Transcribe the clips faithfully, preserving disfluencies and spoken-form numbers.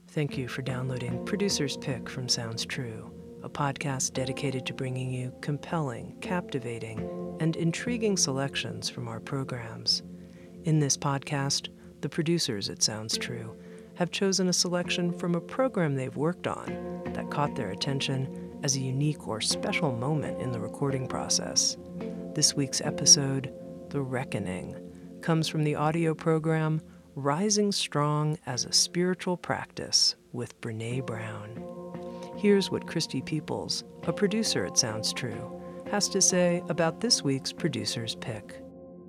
Thank you for downloading Producer's Pick from Sounds True, a podcast dedicated to bringing you compelling, captivating, and intriguing selections from our programs. In this podcast, the producers at Sounds True have chosen a selection from a program they've worked on that caught their attention as a unique or special moment in the recording process. This week's episode, The Reckoning, comes from the audio program Rising Strong as a Spiritual Practice with Brene Brown. Here's what Christy Peoples, a producer at Sounds True, has to say about this week's Producer's Pick.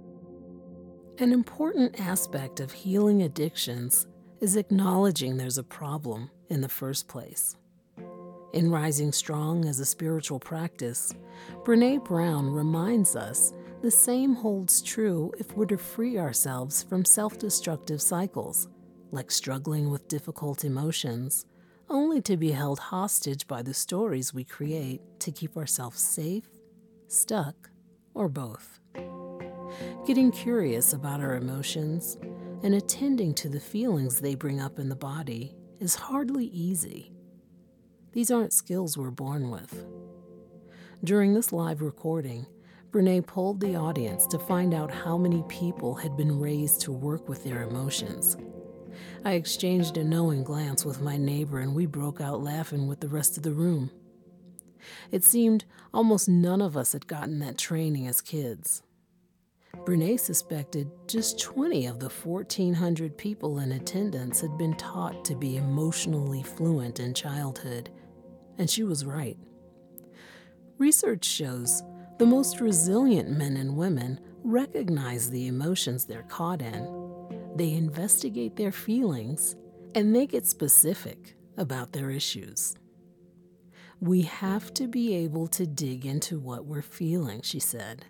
An important aspect of healing addictions is acknowledging there's a problem in the first place. In Rising Strong as a Spiritual Practice, Brene Brown reminds us the same holds true if we're to free ourselves from self-destructive cycles, like struggling with difficult emotions, only to be held hostage by the stories we create to keep ourselves safe, stuck, or both. Getting curious about our emotions and attending to the feelings they bring up in the body is hardly easy. These aren't skills we're born with. During this live recording, Brene polled the audience to find out how many people had been raised to work with their emotions. I exchanged a knowing glance with my neighbor and we broke out laughing with the rest of the room. It seemed almost none of us had gotten that training as kids. Brene suspected just twenty of the fourteen hundred people in attendance had been taught to be emotionally fluent in childhood, and she was right. Research shows the most resilient men and women recognize the emotions they're caught in. They investigate their feelings, and they get specific about their issues. We have to be able to dig into what we're feeling, she said.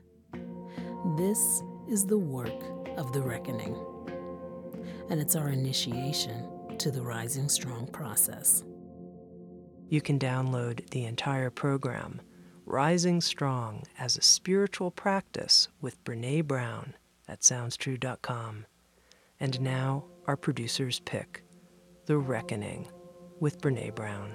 This is the work of the reckoning, and it's our initiation to the Rising Strong process. You can download the entire program, Rising Strong as a Spiritual Practice with Brene Brown, at sounds true dot com. And now, our producer's pick, The Reckoning with Brene Brown.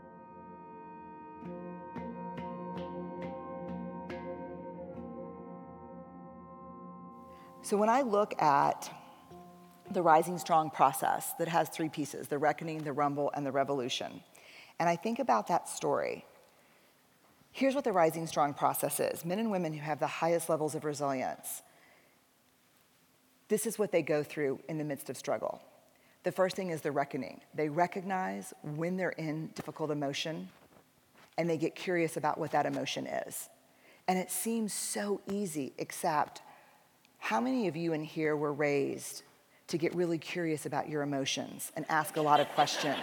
So when I look at the Rising Strong process that has three pieces, the reckoning, the rumble, and the revolution, and I think about that story, here's what the Rising Strong process is. Men and women who have the highest levels of resilience, this is what they go through in the midst of struggle. The first thing is the reckoning. They recognize when they're in difficult emotion, and they get curious about what that emotion is. And it seems so easy, except how many of you in here were raised to get really curious about your emotions and ask a lot of questions?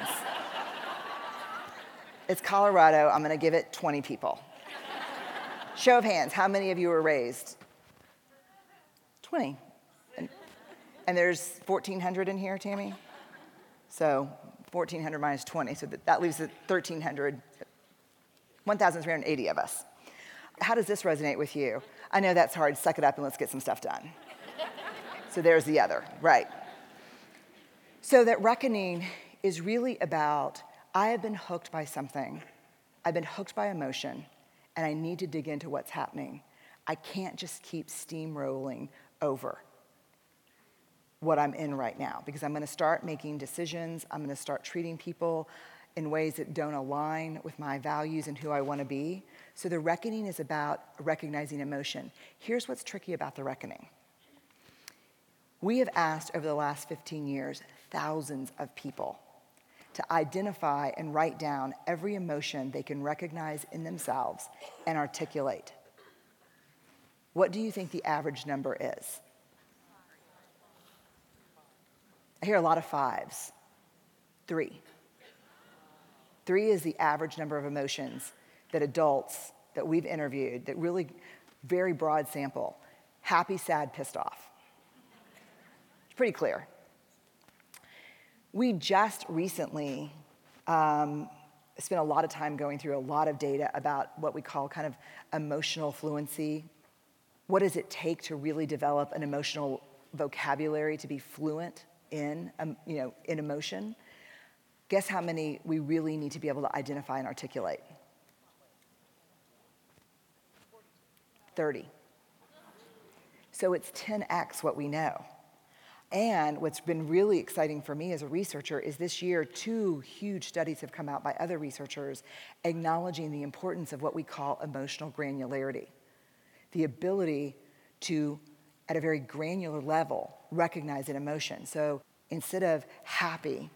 It's Colorado. I'm going to give it twenty people. Show of hands, how many of you were raised? twenty. And, and there's fourteen hundred in here, Tammy? So fourteen hundred minus twenty, so that, that leaves it thirteen hundred, one thousand three hundred eighty of us. How does this resonate with you? I know that's hard. Suck it up and let's get some stuff done. So there's the other, right. So that reckoning is really about, I have been hooked by something. I've been hooked by emotion, and I need to dig into what's happening. I can't just keep steamrolling over what I'm in right now, because I'm going to start making decisions. I'm going to start treating people in ways that don't align with my values and who I want to be. So the reckoning is about recognizing emotion. Here's what's tricky about the reckoning. We have asked over the last fifteen years, thousands of people to identify and write down every emotion they can recognize in themselves and articulate. What do you think the average number is? I hear a lot of fives. Three. Three is the average number of emotions that adults that we've interviewed, that really very broad sample, happy, sad, pissed off. It's pretty clear. We just recently um, spent a lot of time going through a lot of data about what we call kind of emotional fluency. What does it take to really develop an emotional vocabulary to be fluent in, um, you know, in emotion? Guess how many we really need to be able to identify and articulate? thirty. So it's ten x what we know. And what's been really exciting for me as a researcher is this year, two huge studies have come out by other researchers acknowledging the importance of what we call emotional granularity. The ability to, at a very granular level, recognize an emotion. So instead of happy,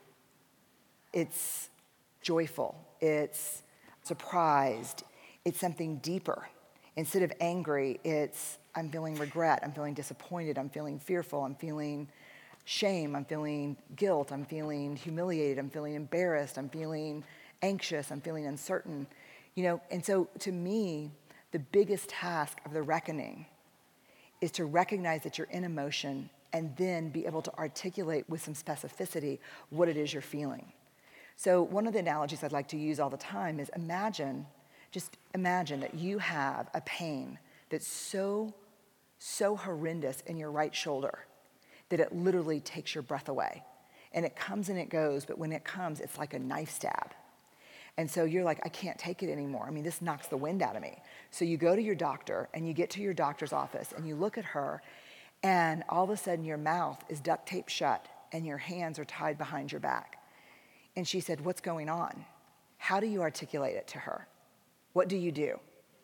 it's joyful, it's surprised, it's something deeper. Instead of angry, it's I'm feeling regret, I'm feeling disappointed, I'm feeling fearful, I'm feeling shame, I'm feeling guilt, I'm feeling humiliated, I'm feeling embarrassed, I'm feeling anxious, I'm feeling uncertain. You know, and so to me, the biggest task of the reckoning is to recognize that you're in emotion and then be able to articulate with some specificity what it is you're feeling. So one of the analogies I'd like to use all the time is imagine, just imagine that you have a pain that's so, so horrendous in your right shoulder that it literally takes your breath away. And it comes and it goes, but when it comes, it's like a knife stab. And so you're like, I can't take it anymore. I mean, this knocks the wind out of me. So you go to your doctor and you get to your doctor's office and you look at her and all of a sudden your mouth is duct taped shut and your hands are tied behind your back. And she said, what's going on? How do you articulate it to her? What do you do?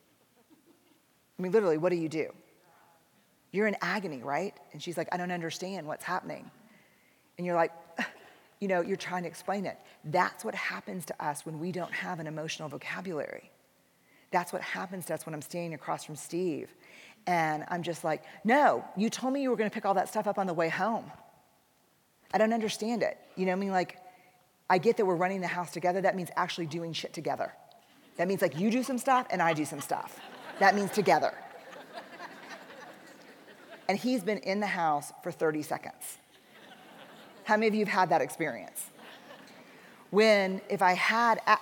I mean, literally, what do you do? You're in agony, right? And she's like, I don't understand what's happening. And you're like, you know, you're trying to explain it. That's what happens to us when we don't have an emotional vocabulary. That's what happens to us when I'm standing across from Steve. And I'm just like, no, you told me you were going to pick all that stuff up on the way home. I don't understand it. You know what I mean? Like, I get that we're running the house together. That means actually doing shit together. That means like you do some stuff and I do some stuff. That means together. And he's been in the house for thirty seconds. How many of you have had that experience? When, if I had, I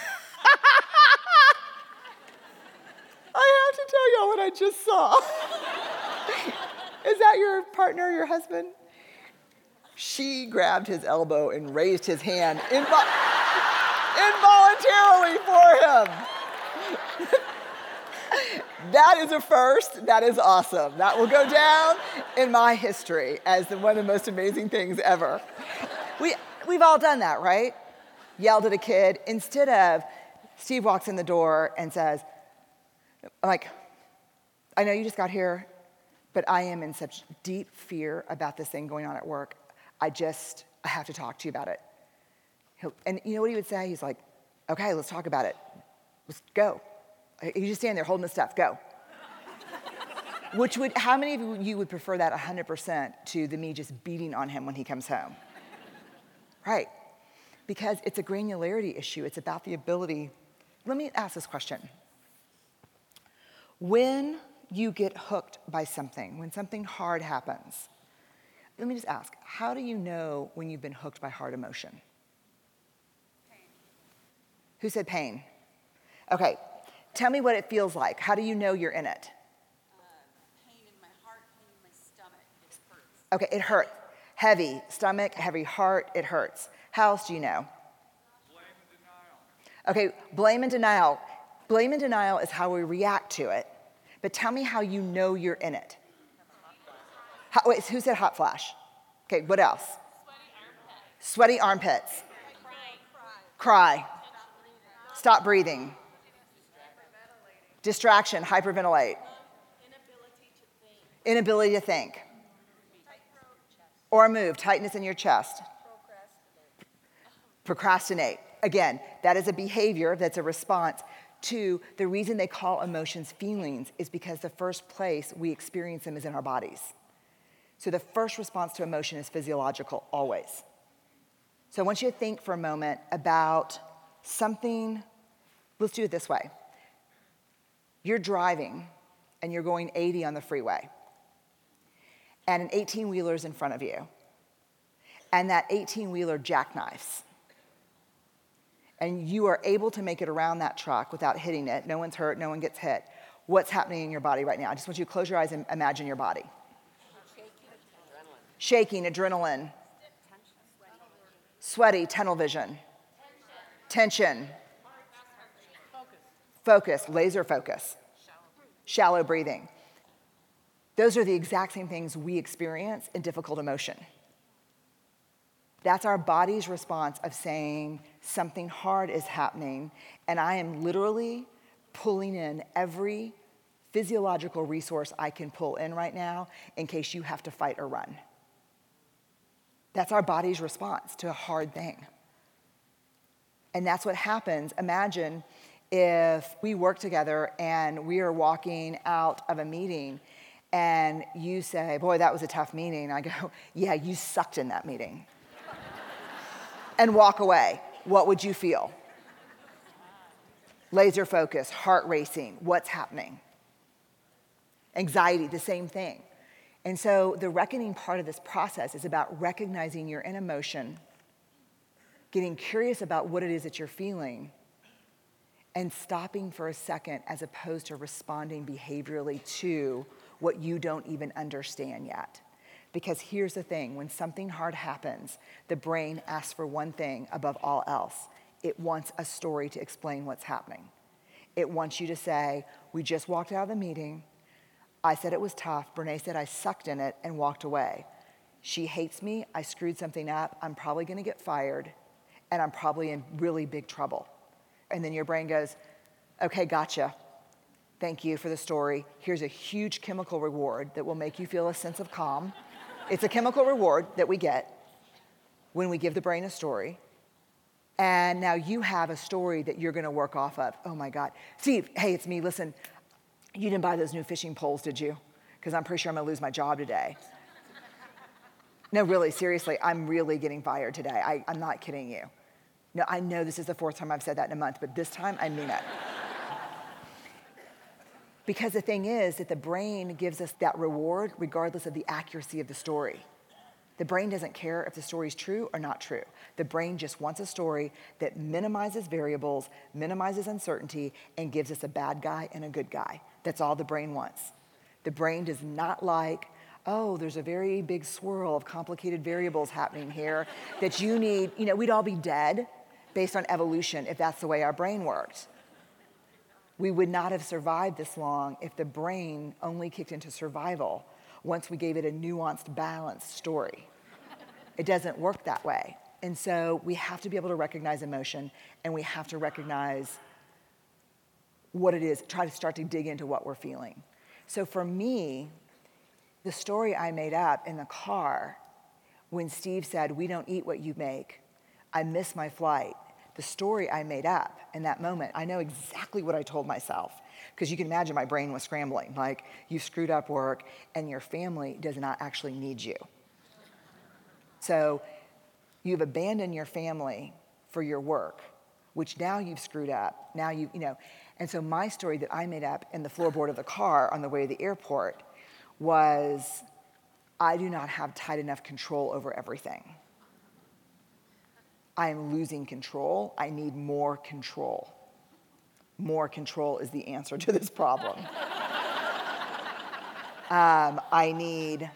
have to tell y'all what I just saw. Is that your partner, your husband? She grabbed his elbow and raised his hand invo- involuntarily for him. That is a first. That is awesome. That will go down in my history as the, one of the most amazing things ever. We, we've all done that, right? Yelled at a kid. Instead of, Steve walks in the door and says, I'm like, I know you just got here, but I am in such deep fear about this thing going on at work. I just, I have to talk to you about it. He'll, and you know what he would say? He's like, okay, let's talk about it. Let's go. You just stand there holding the stuff, go. Which would, how many of you would prefer that one hundred percent to the me just beating on him when he comes home? Right, because it's a granularity issue. It's about the ability. Let me ask this question. When you get hooked by something, when something hard happens, let me just ask, how do you know when you've been hooked by hard emotion? Pain. Who said pain? Okay, tell me what it feels like. How do you know you're in it? Uh, pain in my heart, pain in my stomach. It hurts. Okay, it hurts. Heavy stomach, heavy heart, it hurts. How else do you know? Blame and denial. Okay, blame and denial. Blame and denial is how we react to it. But tell me how you know you're in it. Hot, wait, who said hot flash? Okay, what else? Sweaty armpits. Sweaty armpits. Cry. Cry. Stop breathing. Distraction, hyperventilate. Inability to think. Or move, tightness in your chest. Procrastinate. Again, that is a behavior that's a response to the reason they call emotions feelings is because the first place we experience them is in our bodies. So the first response to emotion is physiological, always. So I want you to think for a moment about something. Let's do it this way. You're driving and you're going eighty on the freeway. And an eighteen-wheeler is in front of you. And that eighteen-wheeler jackknifes. And you are able to make it around that truck without hitting it. No one's hurt, no one gets hit. What's happening in your body right now? I just want you to close your eyes and imagine your body. Shaking, adrenaline. Sweaty, tunnel vision. tension, focus, laser focus, shallow breathing. Those are the exact same things we experience in difficult emotion. That's our body's response of saying something hard is happening, and I am literally pulling in every physiological resource I can pull in right now in case you have to fight or run. That's our body's response to a hard thing. And that's what happens. Imagine if we work together and we are walking out of a meeting and you say, boy, that was a tough meeting. I go, yeah, you sucked in that meeting. And walk away. What would you feel? Laser focus, heart racing, what's happening? Anxiety, the same thing. And so the reckoning part of this process is about recognizing you're in emotion, getting curious about what it is that you're feeling, and stopping for a second as opposed to responding behaviorally to what you don't even understand yet. Because here's the thing, when something hard happens, the brain asks for one thing above all else. It wants a story to explain what's happening. It wants you to say, we just walked out of the meeting. I said it was tough. Brene said I sucked in it and walked away. She hates me. I screwed something up. I'm probably going to get fired, and I'm probably in really big trouble. And then your brain goes, okay, gotcha. Thank you for the story. Here's a huge chemical reward that will make you feel a sense of calm. It's a chemical reward that we get when we give the brain a story. And now you have a story that you're going to work off of. Oh, my God. Steve, hey, it's me. Listen, you didn't buy those new fishing poles, did you? Because I'm pretty sure I'm going to lose my job today. No, really, seriously, I'm really getting fired today. I, I'm not kidding you. No, I know this is the fourth time I've said that in a month, but this time I mean it. Because the thing is that the brain gives us that reward regardless of the accuracy of the story. The brain doesn't care if the story is true or not true. The brain just wants a story that minimizes variables, minimizes uncertainty, and gives us a bad guy and a good guy. That's all the brain wants. The brain does not like, oh, there's a very big swirl of complicated variables happening here that you need, you know, we'd all be dead based on evolution if that's the way our brain worked. We would not have survived this long if the brain only kicked into survival once we gave it a nuanced, balanced story. It doesn't work that way. And so we have to be able to recognize emotion, and we have to recognize what it is, try to start to dig into what we're feeling. So for me, the story I made up in the car when Steve said, we don't eat what you make, I miss my flight, the story I made up in that moment, I know exactly what I told myself. Because you can imagine my brain was scrambling. Like, you screwed up work, and your family does not actually need you. So you've abandoned your family for your work, which now you've screwed up. Now you, you know. And so my story that I made up in the floorboard of the car on the way to the airport was, I do not have tight enough control over everything. I am losing control. I need more control. More control is the answer to this problem. um, I need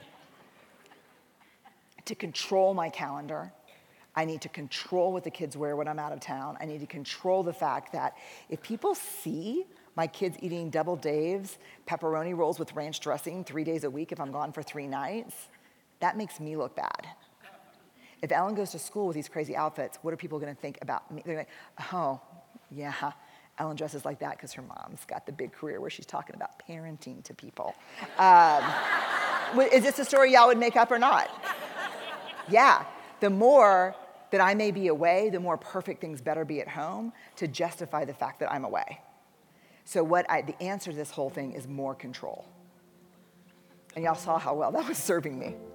to control my calendar. I need to control what the kids wear when I'm out of town. I need to control the fact that if people see my kids eating Double Dave's pepperoni rolls with ranch dressing three days a week if I'm gone for three nights, that makes me look bad. If Ellen goes to school with these crazy outfits, what are people going to think about me? They're like, oh, yeah, Ellen dresses like that because her mom's got the big career where she's talking about parenting to people. Um, is this a story y'all would make up or not? Yeah. The more that I may be away, the more perfect things better be at home to justify the fact that I'm away. So what I, the answer to this whole thing is more control. And y'all saw how well that was serving me.